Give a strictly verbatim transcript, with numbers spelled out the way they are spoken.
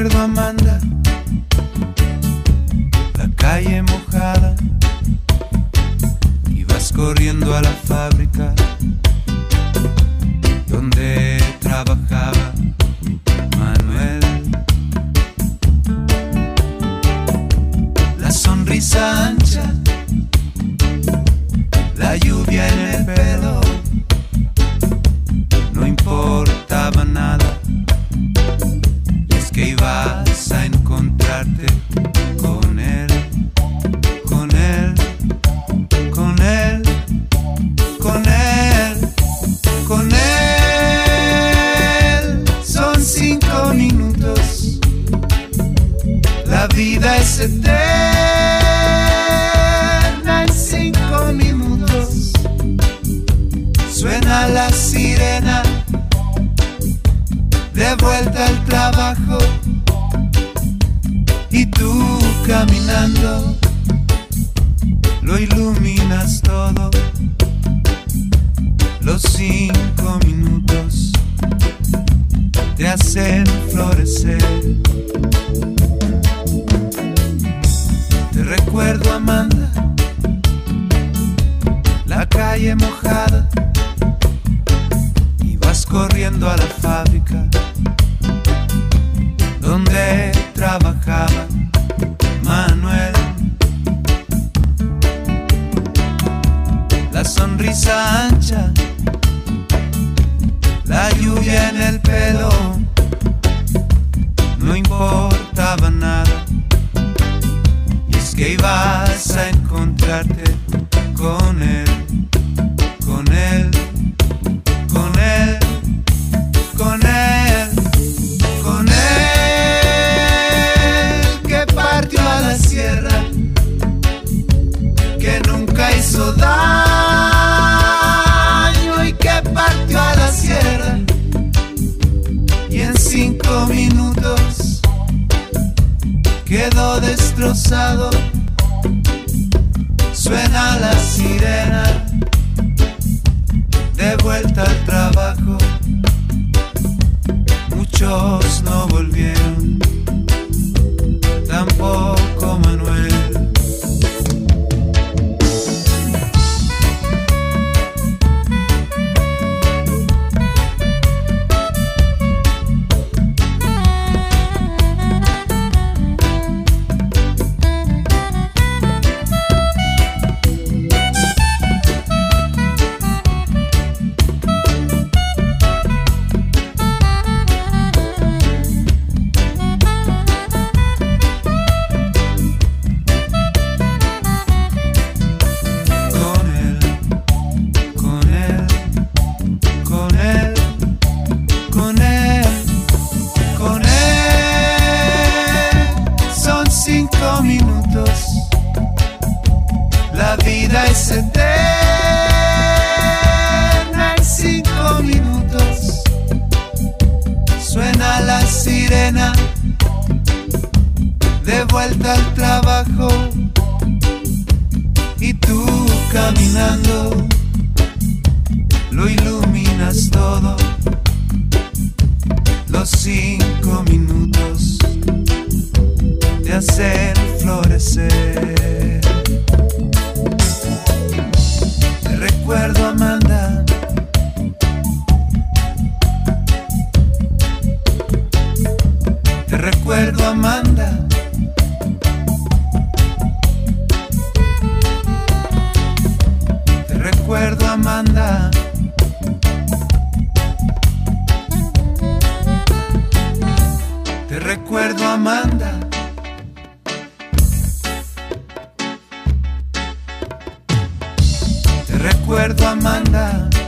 recuerdo, Amanda, la calle mojada. Ibas corriendo a la fábrica donde trabajaba Manuel. La sonrisa ancha, la lluvia en el pelo, no importaba nada. Y es que ibas a encontrarte con él, con él, con él, con él, con él. Son cinco minutos, la vida es eterna en cinco minutos. Suena la sirena, de vuelta al trabajo, y tú caminando lo iluminas todo. Los cinco minutos te hacen florecer. Te recuerdo, Amanda, la calle mojada. Ibas corriendo a la fábrica donde trabajaba Manuel. La sonrisa ancha, la lluvia en el pelo, no importaba nada. Y es que ibas a encontrarte con él, con él, con él, con él, con él, que partió a la sierra, que nunca hizo daño y que partió a la sierra. Y en cinco minutos quedó destrozado. Suena la sirena, de vuelta al trabajo. Muchos no volvieron, tampoco Manuel. La vida es eterna en cinco minutos. Suena la sirena, de vuelta al trabajo, y tú caminando lo iluminas todo. Los cinco minutos te hacen florecer. Te recuerdo, Amanda, te recuerdo, Amanda, te recuerdo, Amanda, te recuerdo, Amanda. Te recuerdo, Amanda.